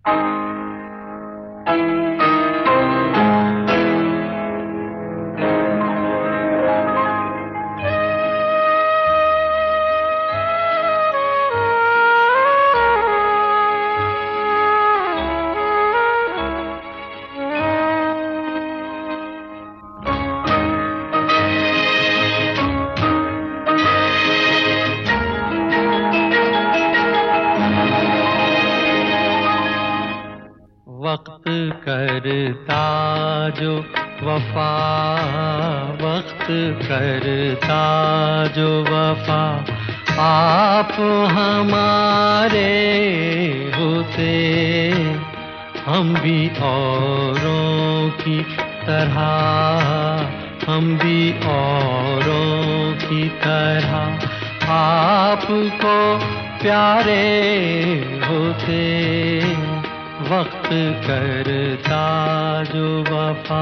वक्त करता जो वफा, वक्त करता जो वफा, आप हमारे होते हम भी औरों की तरह, हम भी औरों की तरह आपको प्यारे होते। वक्त करता जो वफा।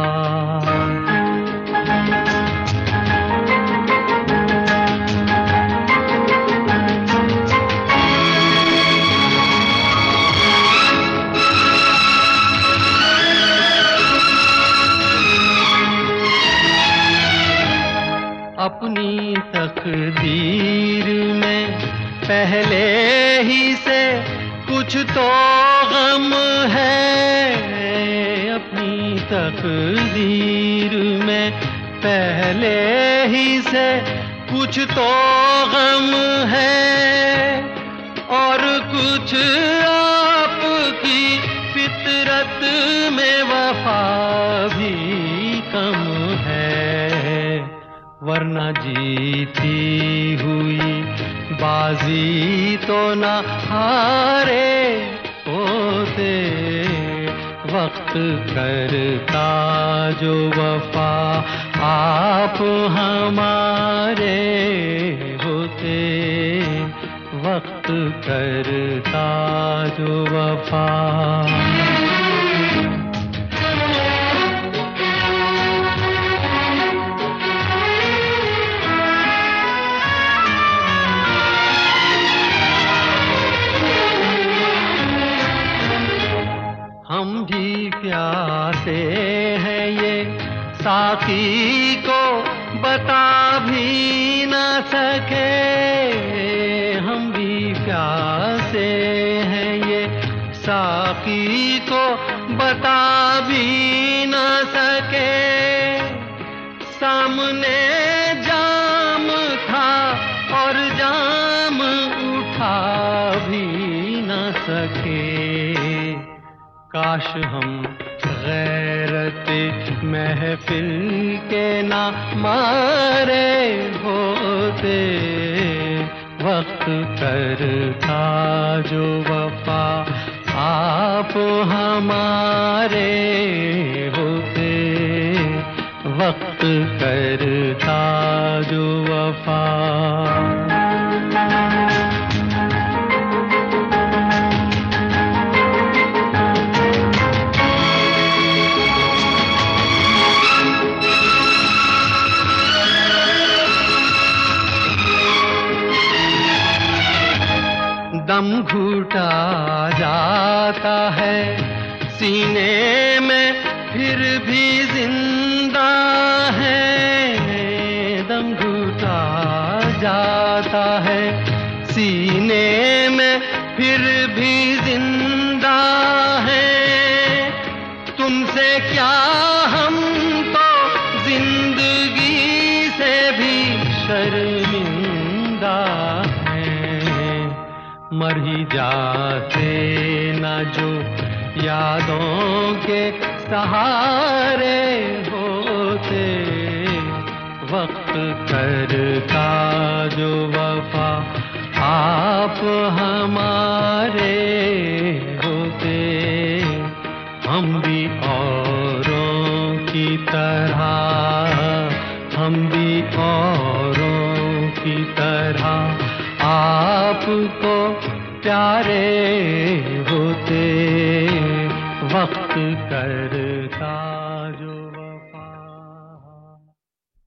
अपनी तकदीर में पहले ही से कुछ तो गम है, अपनी तकदीर में पहले ही से कुछ तो गम है, और कुछ आपकी फितरत में वफा भी कम है। वरना जीती हुई बाजी तो न हारे होते। वक्त करता जो वफा, आप हमारे होते। वक्त करता जो वफा। हम भी प्यासे हैं ये साकी को बता भी न सके, हम भी प्यासे हैं ये साकी को बता भी न सके। सामने जाम था और जाम उठा भी न सके। काश हम गैरत महफिल के ना मारे होते। वक्त करता जो वफा, आप हमारे होते। वक्त करता जो वफा। दम घुटा जाता है सीने में फिर भी जिंदा है। दम घुटा जाता है सीने में फिर भी जिंदा है। तुमसे क्या हम तो जिंदगी से भी शर्मिंदा मर ही जाते न जो यादों के सहारे होते। वक्त करता जो वफा, आप हमारे होते। हम भी औरों की तरह, हम भी औरों की तरह आपको प्यारे होते। वक्त करता